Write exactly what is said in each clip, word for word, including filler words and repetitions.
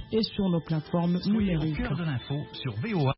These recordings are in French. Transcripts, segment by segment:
et sur nos plateformes Soyez numériques. au cœur de l'info sur V O A.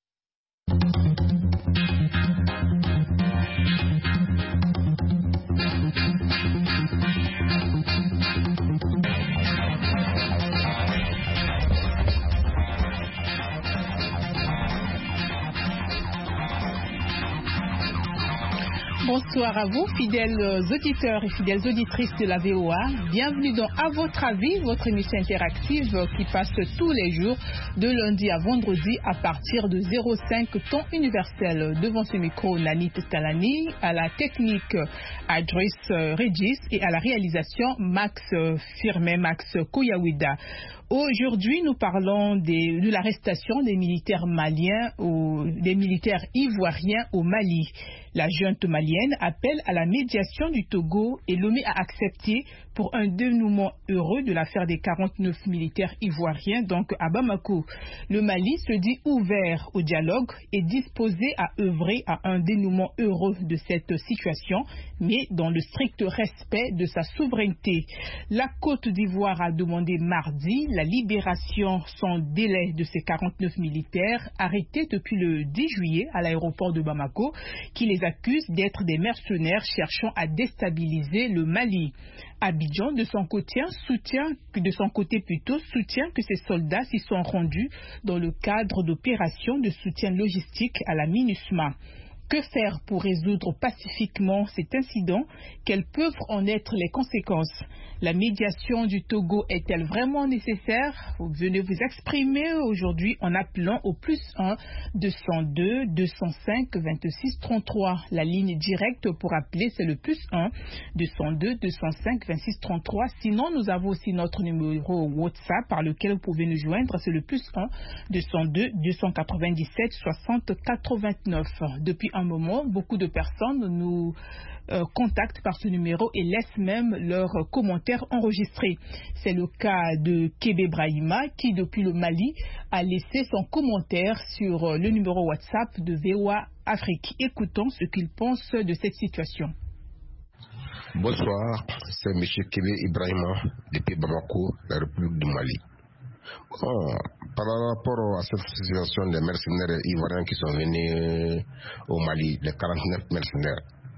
Bonsoir à vous, fidèles auditeurs et fidèles auditrices de la V O A. Bienvenue dans À votre avis, votre émission interactive qui passe tous les jours de lundi à vendredi à partir de zéro cinq temps universel. Devant ce micro, Nani Teskalani, à la technique Adris Regis et à la réalisation Max Firmet, Max Koyawida. Aujourd'hui, nous parlons des, de l'arrestation des militaires maliens ou des militaires ivoiriens au Mali. La junte malienne appelle à la médiation du Togo et Lomé a accepté pour un dénouement heureux de l'affaire des quarante-neuf militaires ivoiriens, donc à Bamako. Le Mali se dit ouvert au dialogue et disposé à œuvrer à un dénouement heureux de cette situation, mais dans le strict respect de sa souveraineté. La Côte d'Ivoire a demandé mardi la libération sans délai de ces quarante-neuf militaires arrêtés depuis le dix juillet à l'aéroport de Bamako, qui les accusent d'être des mercenaires cherchant à déstabiliser le Mali. Abidjan, de son côté, soutient, de son côté plutôt, soutient que ces soldats s'y sont rendus dans le cadre d'opérations de soutien logistique à la MINUSMA. Que faire pour résoudre pacifiquement cet incident? Quelles peuvent en être les conséquences? La médiation du Togo est-elle vraiment nécessaire? Vous venez vous exprimer aujourd'hui en appelant au plus un deux cent deux deux cent cinq vingt-six trente-trois. La ligne directe pour appeler, c'est le plus un deux cent deux deux cent cinq vingt-six trente-trois. Sinon, nous avons aussi notre numéro WhatsApp par lequel vous pouvez nous joindre. C'est le plus un deux cent deux deux cent quatre-vingt-dix-sept soixante quatre-vingt-neuf. Depuis un moment, beaucoup de personnes nous euh, contactent par ce numéro et laissent même leurs commentaires enregistrés. C'est le cas de Kébé Brahima qui, depuis le Mali, a laissé son commentaire sur euh, le numéro WhatsApp de V O A Afrique. Écoutons ce qu'il pense de cette situation. Bonsoir, c'est M. Kébé Ibrahima depuis Bamako, la République du Mali. Bon, par rapport à cette situation des mercenaires ivoiriens qui sont venus au Mali, les quarante-neuf mercenaires,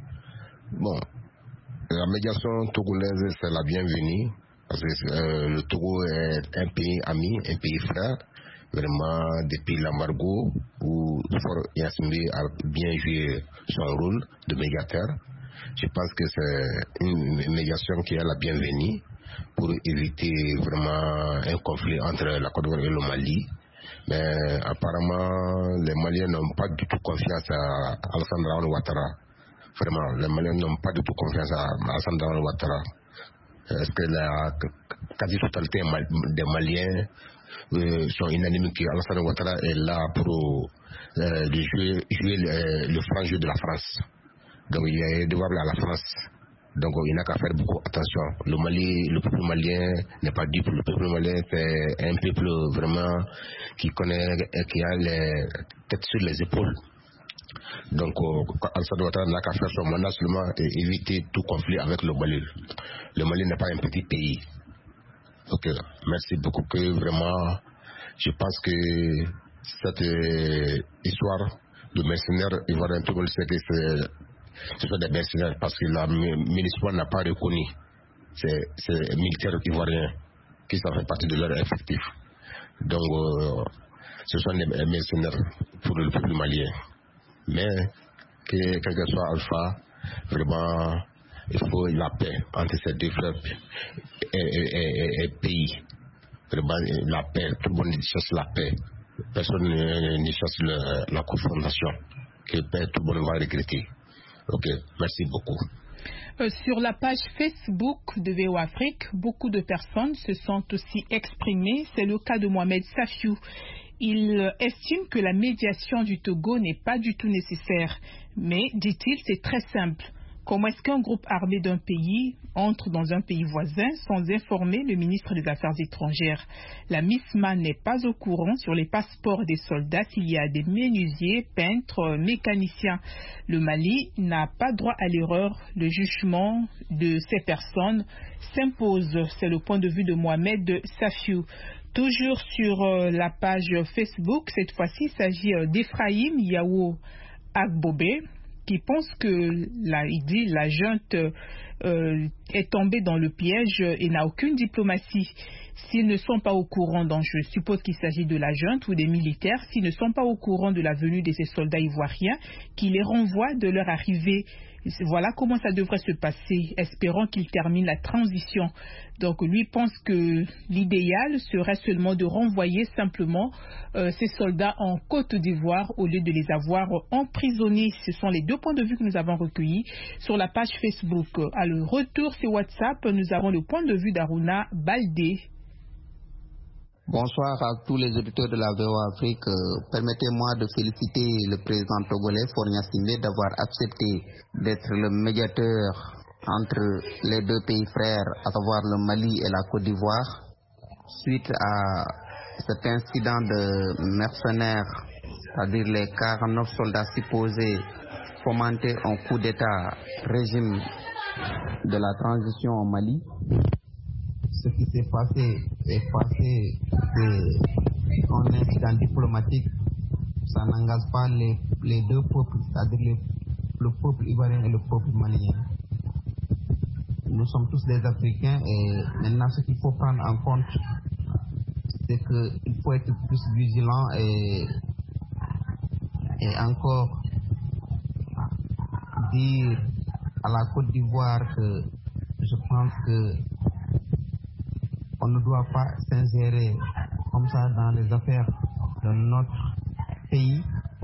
bon, la médiation togolaise, c'est la bienvenue, parce que euh, le Togo est un pays ami, un pays frère, vraiment depuis l'embargo, où Fort Yassimbe a bien joué son rôle de médiateur. Je pense que c'est une médiation qui est la bienvenue pour éviter vraiment un conflit entre la Côte d'Ivoire et le Mali. Mais apparemment, les Maliens n'ont pas du tout confiance à Alassane Ouattara. Vraiment, les Maliens n'ont pas du tout confiance à Alassane Ouattara. Est-ce que la quasi-totalité des Maliens euh, sont unanimes que Alassane Ouattara est là pour euh, jouer, jouer le, le franc jeu de la France. Donc il est défavorable à la France. Donc il n'a qu'à faire beaucoup attention. Le Mali, le peuple malien n'est pas dupe. Le peuple malien, c'est un peuple vraiment qui connaît et qui a les têtes sur les épaules. Donc Alassane Ouattara n'a qu'à faire son mandat seulement et éviter tout conflit avec le Mali. Le Mali n'est pas un petit pays. Ok, merci beaucoup. Que vraiment, je pense que cette euh, histoire de mercenaires ivoiriens, tout le monde sait que c'est ce sont des mercenaires parce que la MINUSMA n'a pas reconnu ces, ces militaires ivoiriens qui sont fait partie de leur effectif. Donc, euh, ce sont des mercenaires pour le peuple malien. Mais, que, quel que soit Alpha, vraiment, il faut la paix entre ces deux frères et, et, et, et pays. Vraiment, la paix, tout le monde cherche la paix. Personne ne cherche le, la confrontation. Que paix, tout le monde va regretter. Ok, merci beaucoup. Euh, sur la page Facebook de V O A Afrique, beaucoup de personnes se sont aussi exprimées. C'est le cas de Mohamed Safiou. Il estime que la médiation du Togo n'est pas du tout nécessaire. Mais, dit-il, c'est très simple. Comment est-ce qu'un groupe armé d'un pays entre dans un pays voisin sans informer le ministre des Affaires étrangères? La MINUSMA n'est pas au courant sur les passeports des soldats s'il y a des menuisiers, peintres, mécaniciens. Le Mali n'a pas droit à l'erreur. Le jugement de ces personnes s'impose. C'est le point de vue de Mohamed Safiou. Toujours sur euh, la page Facebook, cette fois-ci, il s'agit euh, d'Ephraim Yao Agbobé, qui pense que, là, il dit, la junte euh, est tombée dans le piège et n'a aucune diplomatie. S'ils ne sont pas au courant, donc je suppose qu'il s'agit de la junte ou des militaires, s'ils ne sont pas au courant de la venue de ces soldats ivoiriens, qui les renvoient de leur arrivée. Voilà comment ça devrait se passer, espérant qu'ils terminent la transition. Donc lui pense que l'idéal serait seulement de renvoyer simplement euh, ces soldats en Côte d'Ivoire au lieu de les avoir emprisonnés. Ce sont les deux points de vue que nous avons recueillis sur la page Facebook. À le retour sur WhatsApp, nous avons le point de vue d'Aruna Baldé. Bonsoir à tous les auditeurs de la V O A Afrique. Euh, permettez-moi de féliciter le président togolais Faure Gnassingbé d'avoir accepté d'être le médiateur entre les deux pays frères, à savoir le Mali et la Côte d'Ivoire, suite à cet incident de mercenaires, c'est-à-dire les quarante-neuf soldats supposés fomenter un coup d'État régime de la transition au Mali. Ce qui s'est passé est passé d'un incident diplomatique. Ça n'engage pas les, les deux peuples, c'est-à-dire les, le peuple ivoirien et le peuple malien. Nous sommes tous des Africains et maintenant ce qu'il faut prendre en compte, c'est qu'il faut être plus vigilant et, et encore dire à la Côte d'Ivoire que je pense que on ne doit pas s'ingérer comme ça dans les affaires de notre pays.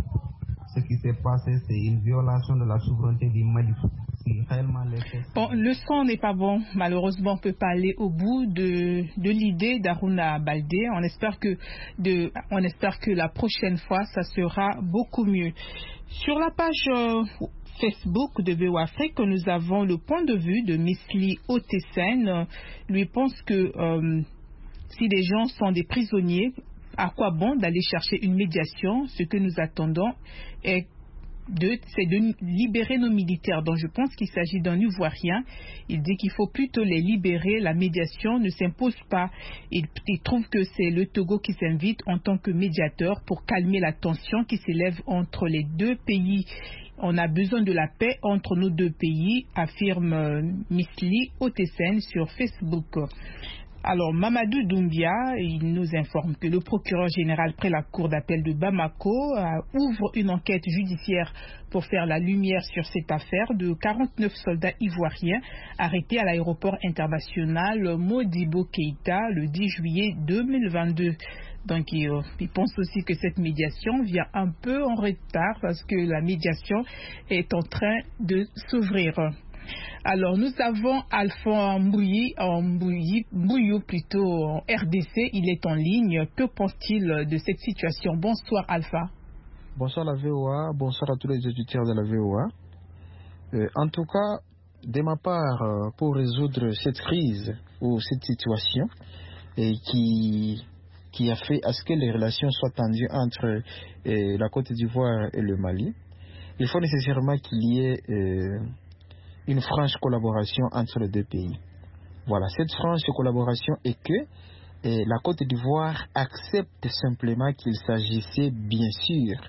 Ce qui s'est passé, c'est une violation de la souveraineté du Mali. Si réellement les faits... Bon, le son n'est pas bon. Malheureusement, on ne peut pas aller au bout de, de l'idée d'Aruna Baldé. On espère que de, on espère que la prochaine fois, ça sera beaucoup mieux. Sur la page euh, Facebook de V O A Afrique, nous avons le point de vue de Misli Otesen. Lui pense que euh, si des gens sont des prisonniers, à quoi bon d'aller chercher une médiation? Ce que nous attendons est de, c'est de libérer nos militaires. Donc je pense qu'il s'agit d'un Ivoirien. Il dit qu'il faut plutôt les libérer. La médiation ne s'impose pas. Il, il trouve que c'est le Togo qui s'invite en tant que médiateur pour calmer la tension qui s'élève entre les deux pays. On a besoin de la paix entre nos deux pays, affirme euh, Misli Otesen sur Facebook. Alors, Mamadou Doumbia, il nous informe que le procureur général près la cour d'appel de Bamako euh, ouvre une enquête judiciaire pour faire la lumière sur cette affaire de quarante-neuf soldats ivoiriens arrêtés à l'aéroport international Modibo Keïta le dix juillet deux mille vingt-deux. Donc, il, euh, il pense aussi que cette médiation vient un peu en retard parce que la médiation est en train de s'ouvrir. Alors, nous avons Alpha Mbouyi, Mbouyi, Mbouyi plutôt en R D C. Il est en ligne. Que pense-t-il de cette situation? Bonsoir, Alpha. Bonsoir la V O A. Bonsoir à tous les auditeurs de la V O A. Euh, en tout cas, de ma part, euh, pour résoudre cette crise ou cette situation et qui, qui a fait à ce que les relations soient tendues entre euh, la Côte d'Ivoire et le Mali, il faut nécessairement qu'il y ait euh, une franche collaboration entre les deux pays. Voilà, cette franche collaboration est que eh, la Côte d'Ivoire accepte simplement qu'il s'agissait bien sûr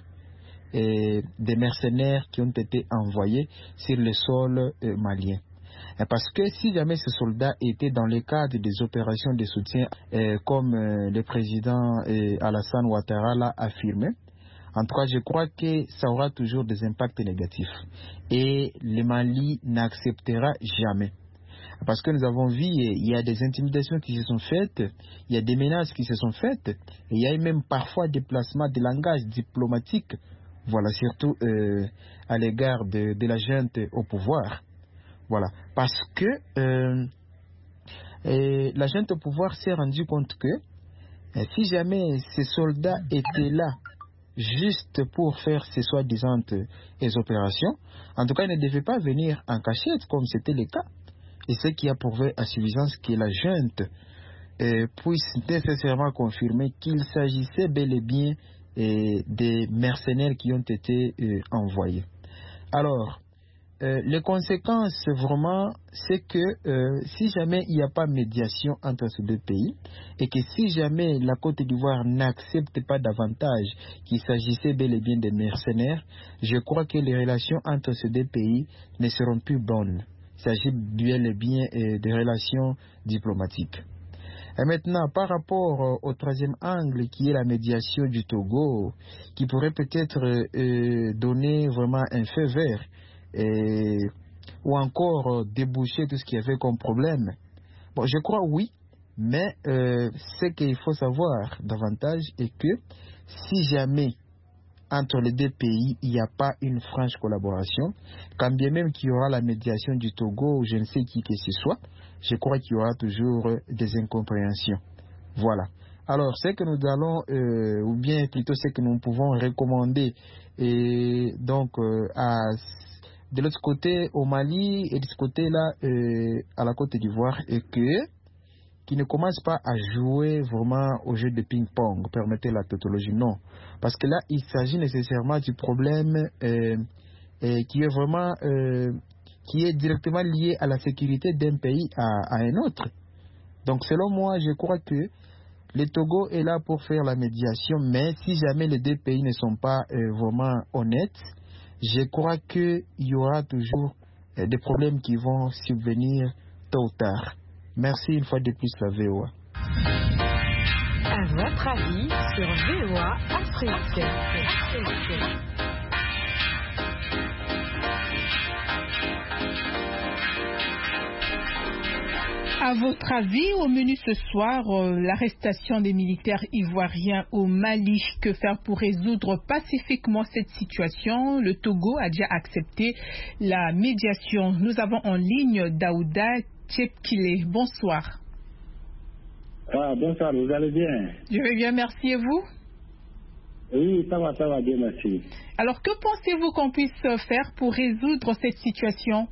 eh, des mercenaires qui ont été envoyés sur le sol eh, malien. Eh, parce que si jamais ces soldats étaient dans le cadre des opérations de soutien, eh, comme eh, le président eh, Alassane Ouattara l'a affirmé, en tout cas, je crois que ça aura toujours des impacts négatifs. Et le Mali n'acceptera jamais. Parce que nous avons vu, il y a des intimidations qui se sont faites, il y a des menaces qui se sont faites, et il y a même parfois des placements de langage diplomatique, voilà, surtout euh, à l'égard de, de la junte au pouvoir. Voilà. Parce que euh, euh, la junte au pouvoir s'est rendu compte que euh, si jamais ces soldats étaient là, juste pour faire ces soi-disant les opérations, en tout cas, ils ne devaient pas venir en cachette comme c'était le cas. Et ce qui a prouvé à suffisance que la junte euh, puisse nécessairement confirmer qu'il s'agissait bel et bien euh, des mercenaires qui ont été euh, envoyés. Alors, euh, les conséquences, vraiment, c'est que euh, si jamais il n'y a pas de médiation entre ces deux pays, et que si jamais la Côte d'Ivoire n'accepte pas davantage qu'il s'agissait bel et bien des mercenaires, je crois que les relations entre ces deux pays ne seront plus bonnes. Il s'agit bel et bien euh, des relations diplomatiques. Et maintenant, par rapport euh, au troisième angle, qui est la médiation du Togo, qui pourrait peut-être euh, donner vraiment un feu vert, et, ou encore euh, déboucher tout ce qu'il y avait comme problème. Bon, je crois oui, mais euh, ce qu'il faut savoir davantage est que si jamais entre les deux pays, il n'y a pas une franche collaboration, quand bien même qu'il y aura la médiation du Togo ou je ne sais qui que ce soit, je crois qu'il y aura toujours des incompréhensions. Voilà. Alors, ce que nous allons, euh, ou bien plutôt ce que nous pouvons recommander, et donc euh, à, de l'autre côté au Mali et de ce côté-là euh, à la Côte d'Ivoire, est que qui ne commence pas à jouer vraiment au jeu de ping-pong, permettez la tautologie, non. Parce que là, il s'agit nécessairement du problème euh, euh, qui est vraiment, euh, qui est directement lié à la sécurité d'un pays à, à un autre. Donc, selon moi, je crois que le Togo est là pour faire la médiation, mais si jamais les deux pays ne sont pas euh, vraiment honnêtes, je crois qu'il y aura toujours euh, des problèmes qui vont subvenir tôt ou tard. Merci une fois de plus la V O A. À votre avis sur V O A Afrique. À votre avis, au menu ce soir, euh, l'arrestation des militaires ivoiriens au Mali, que faire pour résoudre pacifiquement cette situation? Le Togo a déjà accepté la médiation. Nous avons en ligne Daouda Tchepkile. Bonsoir. Ah, bonsoir, vous allez bien? Je vais bien, merci. Et vous? Oui, ça va, ça va bien, merci. Alors, que pensez-vous qu'on puisse faire pour résoudre cette situation?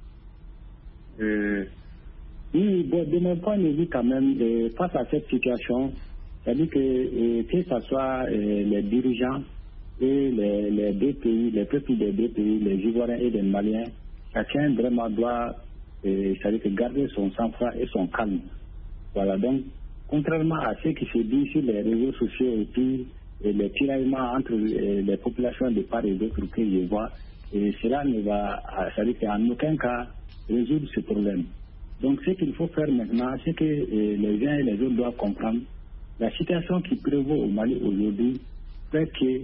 euh, Oui, bon, de mon point de vue, quand même, euh, face à cette situation, c'est-à-dire que, euh, que ce soit euh, les dirigeants et les, les deux pays, les peuples des deux pays, les Ivoiriens et les Maliens, chacun vraiment doit euh, c'est-à-dire que garder son sang-froid et son calme. Voilà, donc, contrairement à ce qui se dit sur les réseaux sociaux et puis et les tiraillements entre euh, les populations de part et d'autre que je vois, et cela ne va, c'est-à-dire qu'en aucun cas résoudre ce problème. Donc, ce qu'il faut faire maintenant, c'est que euh, les uns et les autres doivent comprendre la situation qui prévaut au Mali aujourd'hui, fait qu'il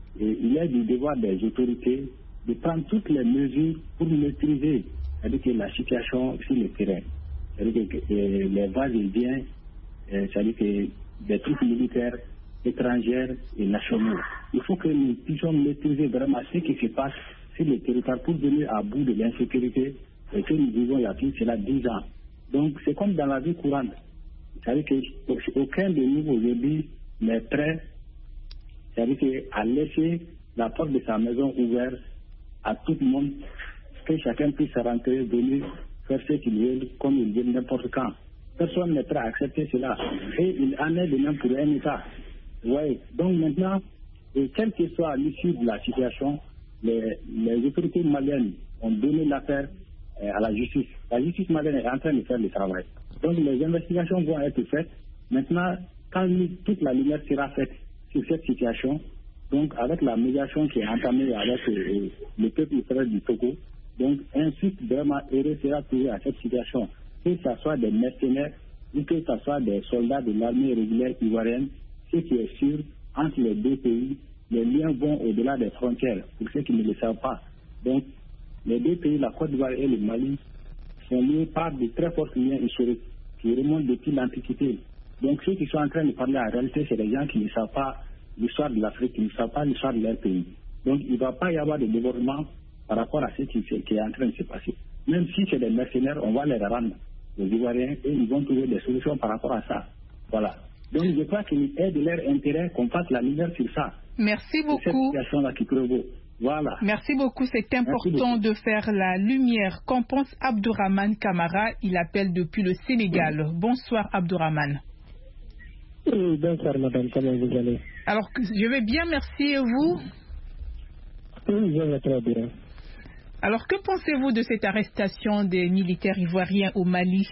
y a du devoir des autorités de prendre toutes les mesures pour maîtriser, c'est-à-dire que la situation sur le terrain, c'est-à-dire que euh, les va-et-vient, euh, c'est-à-dire que des troupes militaires étrangères et nationaux. Il faut que nous puissions maîtriser vraiment ce qui se passe sur le territoire pour venir à bout de l'insécurité et que nous vivons il y a plus cela dix ans. Donc c'est comme dans la vie courante. C'est-à-dire qu'aucun de nous aujourd'hui n'est prêt, c'est-à-dire à laisser la porte de sa maison ouverte à tout le monde, que chacun puisse rentrer, venir faire ce qu'il veut, comme il veut, n'importe quand. Personne n'est prêt à accepter cela. Et il en est de même pour un État. Ouais. Donc maintenant, et quelle que soit l'issue de la situation, les, les autorités maliennes ont donné l'affaire euh, à la justice. La justice malienne est en train de faire le travail. Donc les investigations vont être faites. Maintenant, quand toute la lumière sera faite sur cette situation, donc avec la médiation qui est entamée avec euh, le peuple frère du Togo, donc ensuite vraiment heureux sera trouvé à cette situation, que ce soit des mercenaires ou que ce soit des soldats de l'armée régulière ivoirienne. Ce qui est sûr, entre les deux pays, les liens vont au-delà des frontières, pour ceux qui ne le savent pas. Donc, les deux pays, la Côte d'Ivoire et le Mali, sont liés par de très forts liens historiques qui remontent depuis l'Antiquité. Donc, ceux qui sont en train de parler en réalité, c'est les gens qui ne savent pas l'histoire de l'Afrique, qui ne savent pas l'histoire de leur pays. Donc, il ne va pas y avoir de débordement par rapport à ce qui, qui est en train de se passer. Même si c'est des mercenaires, on va les rendre aux Ivoiriens et ils vont trouver des solutions par rapport à ça. Voilà. Donc, je crois qu'il est de leur intérêt qu'on fasse la lumière sur ça. Merci beaucoup. Cette situation-là qui prévaut. Voilà. Merci beaucoup. C'est important de faire la lumière. Qu'en pense Abdourahmane Kamara? Il appelle depuis le Sénégal. Oui. Bonsoir, Abdourahmane. Oui, bonsoir, madame. Comment vous allez? Alors, je vais bien, merci. Et vous? Oui, je vais très bien. Alors, que pensez-vous de cette arrestation des militaires ivoiriens au Mali?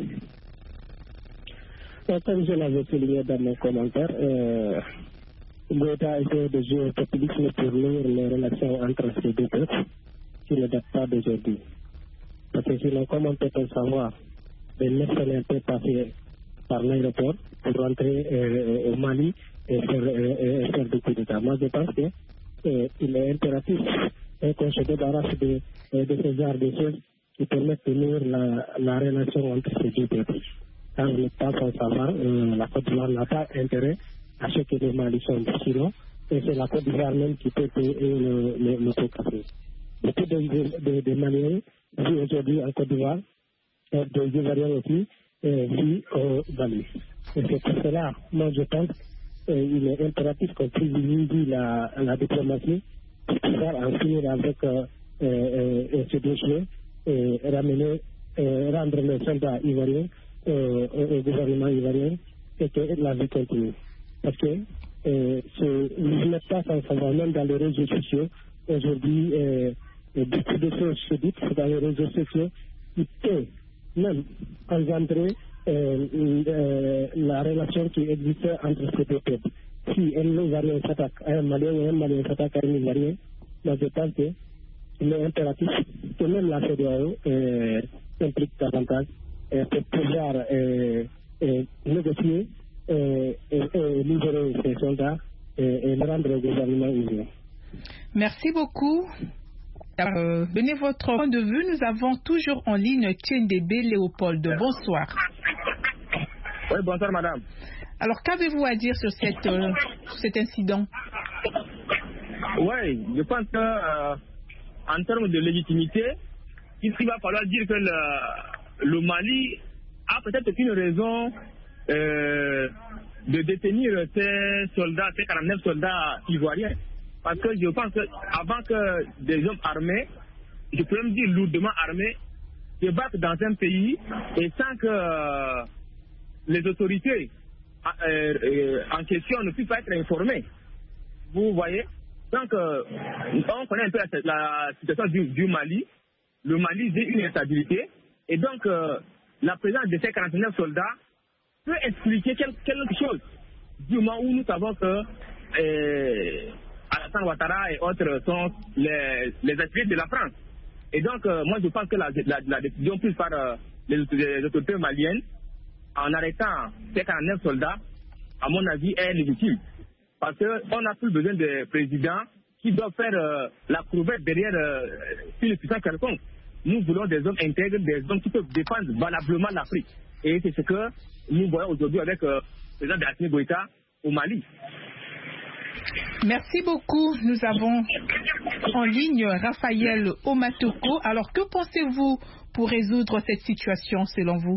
Comme je l'avais souligné dans mes commentaires, euh, Goïta a essayé de jouer au populisme pour nourrir les relations entre ces deux peuples qui ne datent pas d'aujourd'hui. Parce que sinon, comment peut-on savoir des mercenaires peuvent passer par l'aéroport pour rentrer euh, au Mali et faire, euh, faire des coups d'État? Moi, je pense qu'il euh, est impératif euh, qu'on se débarrasse de, euh, de ce genre de choses qui permettent de nourrir la, la relation entre ces deux peuples. Quand on n'est pas sans savoir, euh, la Côte d'Ivoire n'a pas intérêt à ce que les Mali sont sinon, et c'est la Côte d'Ivoire même qui peut payer le, le, le pot café. Beaucoup de, de, de, de Maliens vivent aujourd'hui en Côte d'Ivoire, et des Ivoiriens aussi euh, vivent au Mali. Et c'est pour cela, moi je pense qu'il est impératif qu'on privilégie la, la diplomatie pour pouvoir en finir avec euh, euh, euh, ce dossier et ramener, euh, rendre les soldats ivoiriens euh, au, au gouvernement ivoirien et que la vie continue. Parce que euh, vous n'êtes pas sans savoir, même dans les réseaux sociaux, aujourd'hui, euh, beaucoup de choses se disent dans les réseaux sociaux qui peuvent même engendrer euh, euh, la relation qui existe entre ces deux peuples. Si un Ivoirien s'attaque à un Malien ou un Malien s'attaque à un Ivoirien, moi je pense qu'il est impératif que même la C E D E A O euh, s'implique davantage euh, pour pouvoir euh, euh, négocier et, et, et libérer ces soldats et, et le rendre au gouvernement ivoirien. Merci beaucoup. Euh, donnez votre point de vue. Nous avons toujours en ligne Tiendebe Léopold. Bonsoir. Oui, bonsoir madame. Alors, qu'avez-vous à dire sur cette, euh, cet incident? Oui, je pense que euh, en termes de légitimité, il va falloir dire que le, le Mali a peut-être une raison euh, de détenir ces soldats, ces quarante-neuf soldats ivoiriens. Parce que je pense qu'avant que des hommes armés, je peux même dire lourdement armés, débarquent dans un pays et sans que euh, les autorités euh, euh, en question ne puissent pas être informées. Vous voyez? Donc, euh, on connaît un peu la, la situation du, du Mali. Le Mali vit une instabilité. Et donc, euh, la présence de ces quarante-neuf soldats peut expliquer quelque, quelque chose. Du moment où nous savons que euh, Alassane Ouattara et autres sont les, les esprits de la France. Et donc, euh, moi, je pense que la, la, la décision prise par euh, les, les autorités maliennes en arrêtant ces quarante-neuf soldats, à mon avis, est légitime. Parce qu'on n'a plus besoin de présidents qui doivent faire euh, la courbette derrière euh, une puissance quelconque. Nous voulons des hommes intègres, des hommes qui peuvent défendre valablement l'Afrique. Et c'est ce que nous voyons aujourd'hui avec euh, le président de Assimi Goïta au Mali. Merci beaucoup. Nous avons en ligne Raphaël Omatoko. Alors, que pensez-vous pour résoudre cette situation selon vous?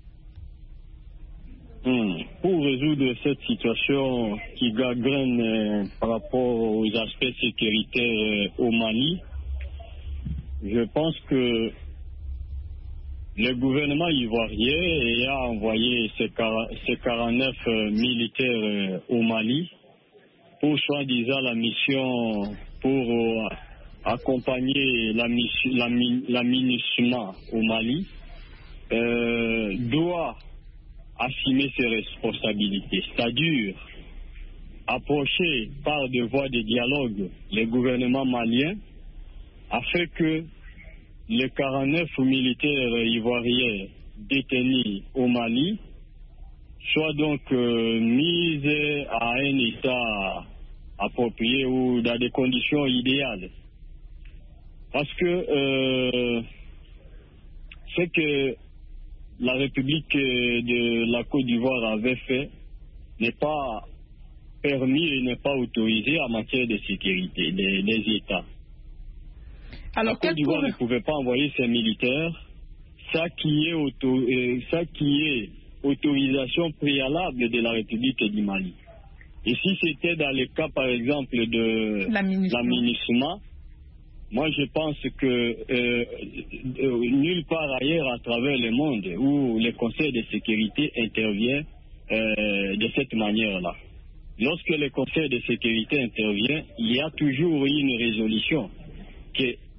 Hmm. Pour résoudre cette situation qui gangrène euh, par rapport aux aspects sécuritaires euh, au Mali, je pense que le gouvernement ivoirien ayant envoyé ses quarante-neuf euh, militaires euh, au Mali pour soi-disant la mission pour euh, accompagner la mission, la, la MINUSMA au Mali, euh, doit assumer ses responsabilités, c'est-à-dire approcher par des voies de dialogue les gouvernements maliens afin que les quarante-neuf militaires ivoiriens détenus au Mali soient donc euh, mis à un état approprié ou dans des conditions idéales. Parce que euh, c'est que la République de la Côte d'Ivoire avait fait n'est pas permis et n'est pas autorisé en matière de sécurité des, des États. Alors, la Côte d'Ivoire pour... ne pouvait pas envoyer ses militaires, ça qui est, auto, euh, ça qui est autorisation préalable de la République du Mali. Et si c'était dans le cas, par exemple, de la MINUSMA, moi je pense que euh, euh, nulle part ailleurs à travers le monde où le Conseil de sécurité intervient euh, de cette manière-là. Lorsque le Conseil de sécurité intervient, il y a toujours une résolution que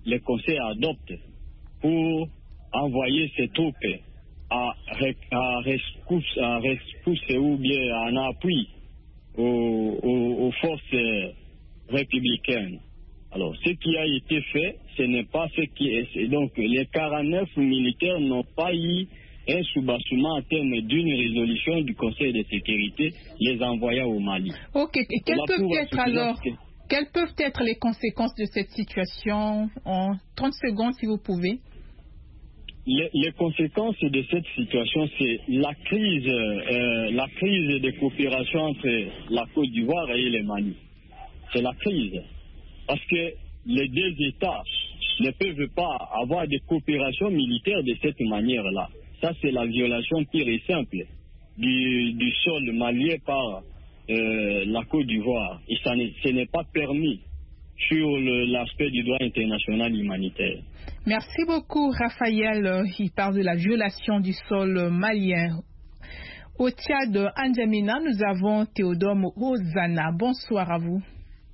le Conseil adopte pour envoyer ses troupes à, à, rescousse, à rescousse ou bien en appui aux, aux, aux forces républicaines. Alors, ce qui a été fait, ce n'est pas ce qui est. Donc, les quarante-neuf militaires n'ont pas eu un soubassement en termes d'une résolution du Conseil de sécurité les envoyant au Mali. Ok, et quelles peuvent être alors que... quelles peuvent être les conséquences de cette situation en trente secondes si vous pouvez? Les, les conséquences de cette situation, c'est la crise, euh, la crise de coopération entre la Côte d'Ivoire et le Mali. C'est la crise. Parce que les deux États ne peuvent pas avoir de coopération militaire de cette manière-là. Ça, c'est la violation pure et simple du, du sol malien par euh, la Côte d'Ivoire. Et ça ce n'est pas permis sur l'aspect du droit international humanitaire. Merci beaucoup, Raphaël. Il parle de la violation du sol malien. Au Tchad, N'Djamena, nous avons Théodore Ozana. Bonsoir à vous.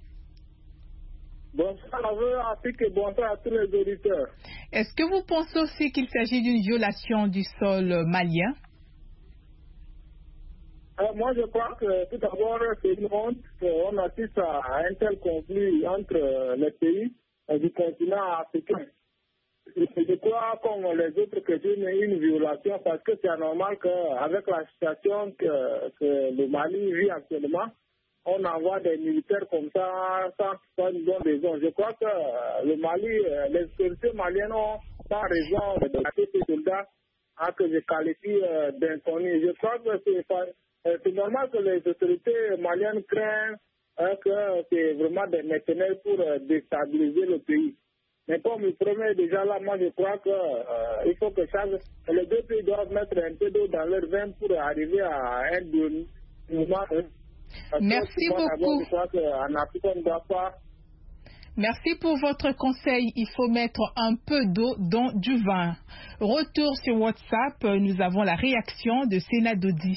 Bonsoir à vous, ainsi que bonsoir à tous les auditeurs. Est-ce que vous pensez aussi qu'il s'agit d'une violation du sol malien? Alors moi, je crois que tout d'abord, c'est une honte qu'on assiste à un tel conflit entre les pays du continent africain. Je crois, comme les autres, que c'est une, une violation parce que c'est anormal qu'avec la situation que, que le Mali vit actuellement, on envoie des militaires comme ça sans, sans une bonne raison. Je crois que le Mali, les autorités maliennes ont pas raison de lâcher ces soldats à que je qualifie d'inconnus. Je crois que c'est, c'est normal que les autorités maliennes craignent hein, que c'est vraiment des mercenaires pour déstabiliser le pays. Mais comme le premier déjà là, moi je crois qu'il euh, faut que chaque, les deux pays doivent mettre un peu d'eau dans leur vin pour arriver à un dénouement. Merci beaucoup. Je crois qu'en Afrique, on ne doit pas. Merci pour votre conseil. Il faut mettre un peu d'eau dans du vin. Retour sur WhatsApp, nous avons la réaction de Sénat Dodi.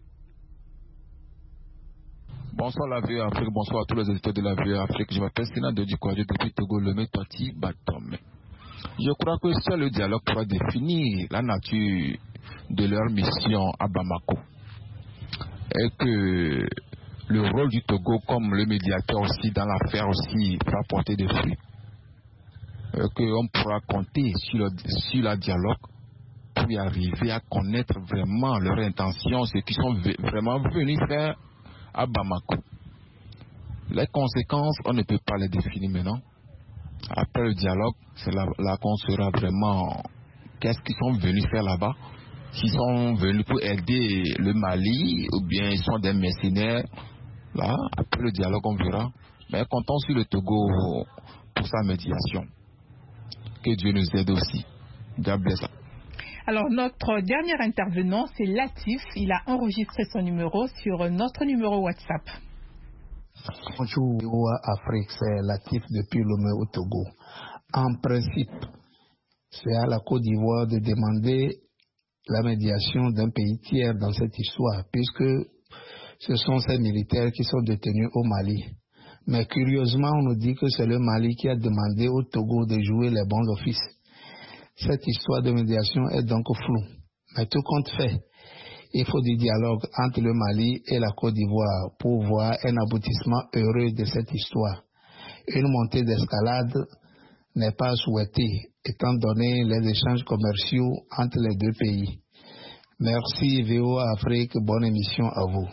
Bonsoir la V O A Afrique, bonsoir à tous les auditeurs de la V O A Afrique. Je m'appelle Sénat Dodi Kouadjo depuis Togo, Lomé, Toti, Batom. Je crois que seul le dialogue pourra définir la nature de leur mission à Bamako. Et que le rôle du Togo comme le médiateur aussi dans l'affaire aussi va porter des fruits. Euh, qu'on pourra compter sur le, sur le dialogue pour y arriver à connaître vraiment leurs intentions, ce qu'ils sont vraiment venus faire à Bamako. Les conséquences, on ne peut pas les définir maintenant. Après le dialogue, c'est là, là qu'on saura vraiment qu'est-ce qu'ils sont venus faire là-bas. S'ils sont venus pour aider le Mali ou bien ils sont des mercenaires. Là, après le dialogue, on verra. Mais comptons sur le Togo pour sa médiation. Que Dieu nous aide aussi. God bless. Alors, notre dernier intervenant, c'est Latif. Il a enregistré son numéro sur notre numéro WhatsApp. Bonjour, V O A Afrique, c'est Latif depuis Lomé au Togo. En principe, c'est à la Côte d'Ivoire de demander la médiation d'un pays tiers dans cette histoire, puisque ce sont ces militaires qui sont détenus au Mali. Mais curieusement, on nous dit que c'est le Mali qui a demandé au Togo de jouer les bons offices. Cette histoire de médiation est donc floue. Mais tout compte fait, il faut du dialogue entre le Mali et la Côte d'Ivoire pour voir un aboutissement heureux de cette histoire. Une montée d'escalade n'est pas souhaitée, étant donné les échanges commerciaux entre les deux pays. Merci V O A Afrique, bonne émission à vous.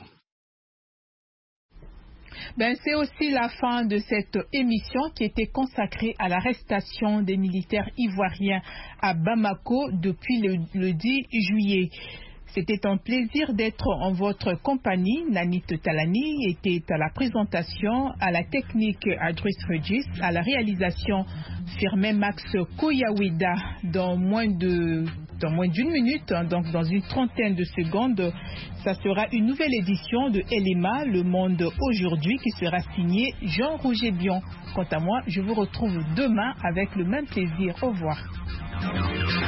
Ben, c'est aussi la fin de cette émission qui était consacrée à l'arrestation des militaires ivoiriens à Bamako depuis le, le dix juillet. C'était un plaisir d'être en votre compagnie. Nanit Talani était à la présentation, à la technique Adrus Regis, à la réalisation Firmin Max Koyawida. Dans moins de dans moins d'une minute, donc dans une trentaine de secondes, ça sera une nouvelle édition de L M A, Le Monde Aujourd'hui, qui sera signée Jean-Roger Bion. Quant à moi, je vous retrouve demain avec le même plaisir. Au revoir.